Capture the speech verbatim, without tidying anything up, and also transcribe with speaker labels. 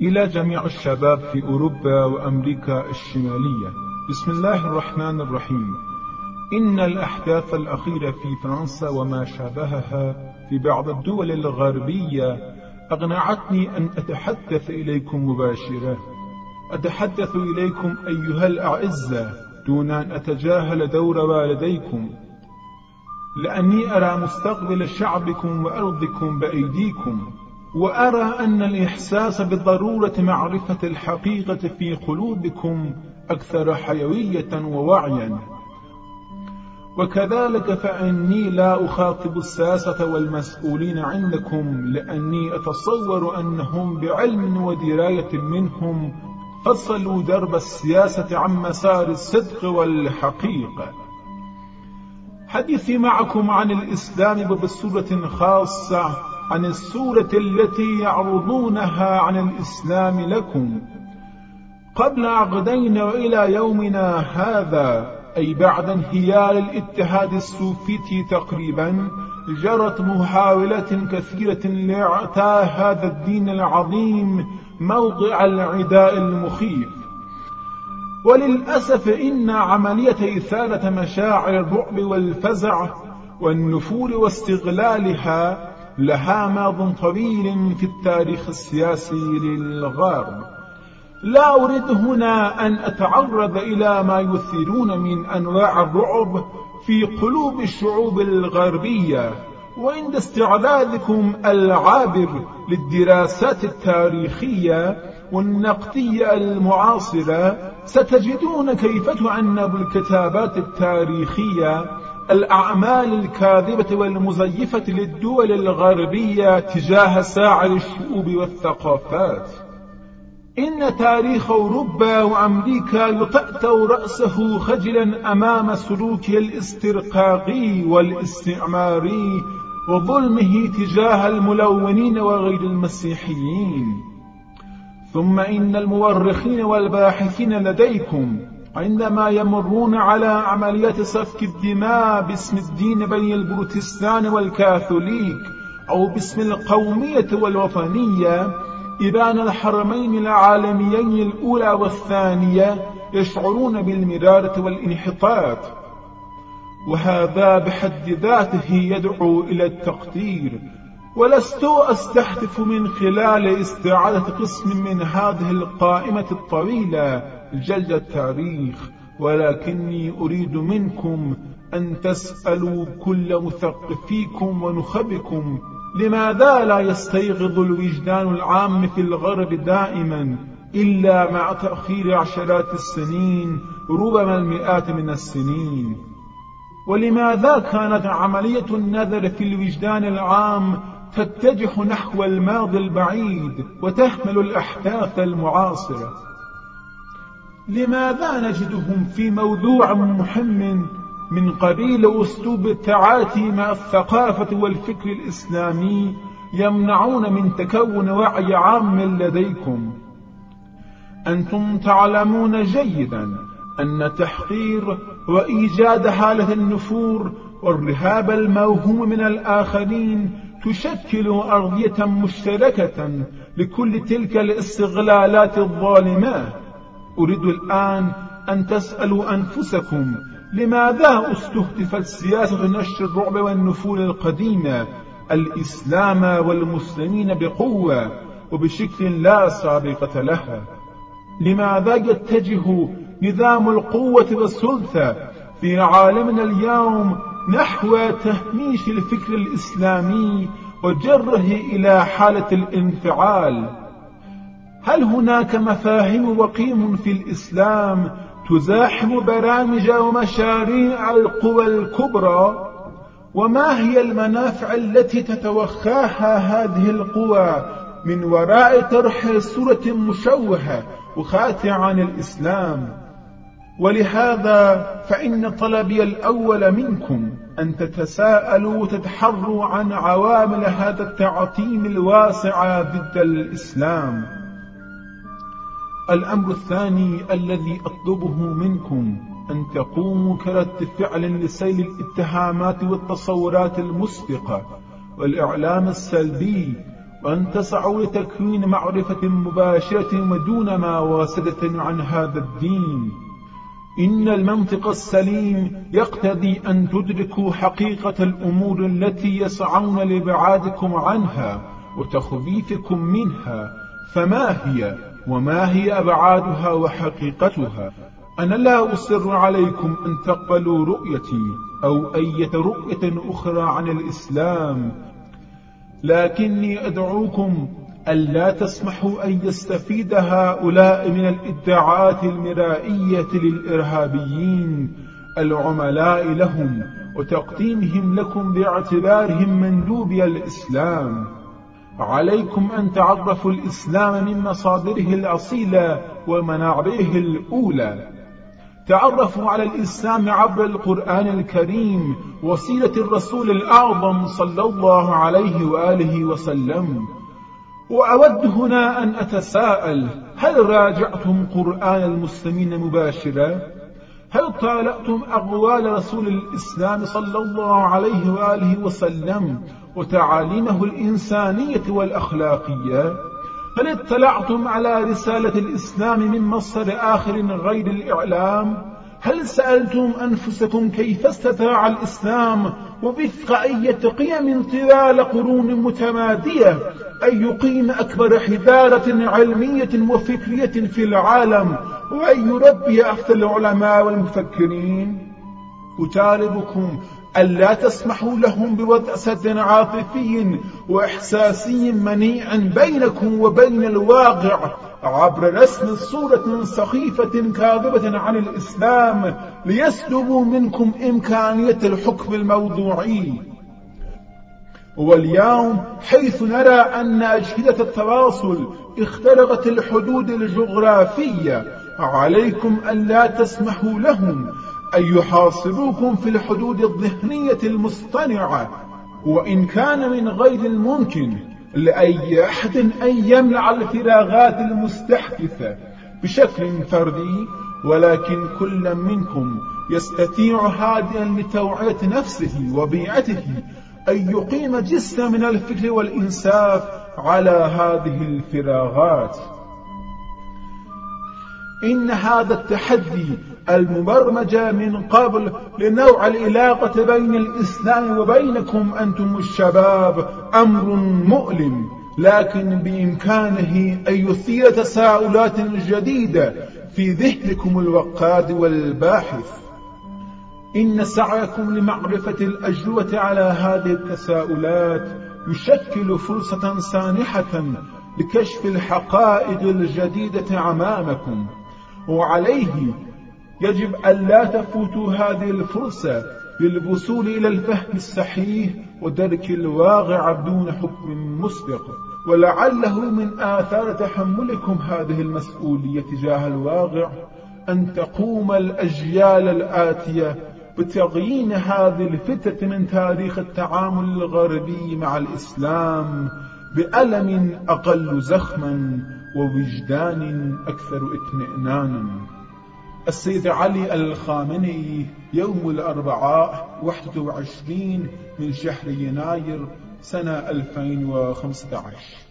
Speaker 1: إلى جميع الشباب في أوروبا وأمريكا الشمالية. بسم الله الرحمن الرحيم. إن الأحداث الأخيرة في فرنسا وما شابهها في بعض الدول الغربية أقنعتني أن أتحدث إليكم مباشرة. أتحدث إليكم أيها الأعزة دون أن أتجاهل دور والديكم، لأني أرى مستقبل شعبكم وأرضكم بأيديكم، وأرى أن الإحساس بضرورة معرفة الحقيقة في قلوبكم أكثر حيوية ووعيا. وكذلك فإني لا أخاطب الساسة والمسؤولين عندكم، لأني أتصور أنهم بعلم ودراية منهم فصلوا درب السياسة عن مسار الصدق والحقيقة. حديثي معكم عن الإسلام وبصورة خاصة عن الصورة التي يعرضونها عن الإسلام لكم. قبل عقدين وإلى يومنا هذا، أي بعد انهيار الاتحاد السوفيتي تقريبا، جرت محاولات كثيرة لإعطاء هذا الدين العظيم موضع العداء المخيف. وللأسف إن عملية إثارة مشاعر الرعب والفزع والنفور واستغلالها لها ماض طويل في التاريخ السياسي للغرب. لا أريد هنا أن أتعرض إلى ما يثيرون من أنواع الرعب في قلوب الشعوب الغربية، وعند استعدادكم العابر للدراسات التاريخية والنقدية المعاصرة ستجدون كيف تعنب الكتابات التاريخية الأعمال الكاذبة والمزيفة للدول الغربية تجاه سائر الشعوب والثقافات. إن تاريخ أوروبا وأمريكا يطأطأ رأسه خجلا أمام سلوكه الاسترقاقي والاستعماري وظلمه تجاه الملونين وغير المسيحيين. ثم إن المؤرخين والباحثين لديكم عندما يمرون على عمليات سفك الدماء باسم الدين بين البروتستان والكاثوليك أو باسم القومية والوطنية، إبان الحرمين العالميين الأولى والثانية، يشعرون بالمرارة والانحطاط، وهذا بحد ذاته يدعو إلى التقدير. ولست أستحدث من خلال استعادة قسم من هذه القائمة الطويلة جلد التاريخ، ولكني أريد منكم أن تسألوا كل مثقفيكم ونخبكم لماذا لا يستيقظ الوجدان العام في الغرب دائما إلا مع تأخير عشرات السنين، ربما المئات من السنين؟ ولماذا كانت عملية النظر في الوجدان العام تتجه نحو الماضي البعيد وتحمل الأحداث المعاصرة؟ لماذا نجدهم في موضوع مهم من قبيل أسلوب التعاطي مع الثقافة والفكر الإسلامي يمنعون من تكون وعي عام لديكم؟ أنتم تعلمون جيدا أن تحقير وإيجاد حالة النفور والرهاب الموهوم من الآخرين تشكل أرضية مشتركة لكل تلك الاستغلالات الظالمة. أريد الآن أن تسألوا أنفسكم لماذا استهدفت سياسة نشر الرعب والنفور القديمة الإسلام والمسلمين بقوة وبشكل لا سابقة لها؟ لماذا يتجه نظام القوة والسلطة في عالمنا اليوم نحو تهميش الفكر الإسلامي وجره إلى حالة الانفعال؟ هل هناك مفاهيم وقيم في الإسلام تزاحم برامج ومشاريع القوى الكبرى؟ وما هي المنافع التي تتوخاها هذه القوى من وراء طرح صورة مشوهة وخاطئة عن الإسلام؟ ولهذا فإن طلبي الأول منكم أن تتساءلوا وتتحروا عن عوامل هذا التعطيم الواسع ضد الإسلام. الأمر الثاني الذي أطلبه منكم أن تقوموا كرد فعل لسيل الاتهامات والتصورات المسبقة والإعلام السلبي وأن تسعوا لتكوين معرفة مباشرة ودون مواسدة عن هذا الدين. إن المنطق السليم يقتضي أن تدركوا حقيقة الأمور التي يسعون لإبعادكم عنها وتخويفكم منها، فما هي وما هي أبعادها وحقيقتها. أنا لا أصر عليكم أن تقبلوا رؤيتي أو أي رؤية أخرى عن الإسلام، لكني أدعوكم ألا تسمحوا أن يستفيد هؤلاء من الادعاءات المرائية للإرهابيين العملاء لهم وتقديمهم لكم باعتبارهم مندوبي الإسلام. عليكم أن تعرفوا الإسلام من مصادره الأصيلة ومنابعه الأولى. تعرفوا على الإسلام عبر القرآن الكريم وسيلة الرسول الأعظم صلى الله عليه وآله وسلم. وأود هنا أن أتساءل: هل راجعتم قرآن المسلمين مباشرة؟ هل طالعتم أقوال رسول الإسلام صلى الله عليه وآله وسلم وتعاليمه الإنسانية والأخلاقية؟ هل اطلعتم على رسالة الإسلام من مصدر آخر غير الإعلام؟ هل سألتم أنفسكم كيف استطاع الإسلام وفق أية قيم طوال قرون متمادية أن يقيم أكبر حضارة علمية وفكرية في العالم وأن يربي أحسن العلماء والمفكرين؟ أطالبكم ألا تسمحوا لهم بوضع سد عاطفي وإحساسي منيع بينكم وبين الواقع عبر رسم صورة سخيفة كاذبة عن الإسلام ليسلبوا منكم إمكانية الحكم الموضوعي. واليوم حيث نرى أن أجهزة التواصل اخترقت الحدود الجغرافية، عليكم ألا تسمحوا لهم أن يحاصروكم في الحدود الذهنية المصطنعة. وإن كان من غير الممكن لأي أحد أن يملع الفراغات المستحدثة بشكل فردي، ولكن كل منكم يستطيع هادئا لتوعية نفسه وبيئته أن يقيم جسما من الفكر والإنصاف على هذه الفراغات. إن هذا التحدي المبرمج من قبل لنوع العلاقة بين الإسلام وبينكم أنتم الشباب أمر مؤلم، لكن بإمكانه أن يثير تساؤلات جديدة في ذهنكم الوقاد والباحث. إن سعيكم لمعرفة الأجوبة على هذه التساؤلات يشكل فرصة سانحة لكشف الحقائق الجديدة أمامكم، وعليه يجب ألا تفوتوا هذه الفرصة للوصول إلى الفهم الصحيح ودرك الواقع بدون حكم مسبق. ولعله من آثار تحملكم هذه المسؤولية تجاه الواقع أن تقوم الأجيال الآتية بتغيين هذه الفترة من تاريخ التعامل الغربي مع الإسلام بألم أقل زخما ووجدان أكثر اطمئنانا. السيد علي الخامنئي، يوم الأربعاء واحد وعشرين من شهر يناير سنة ألفين وخمسة عشر.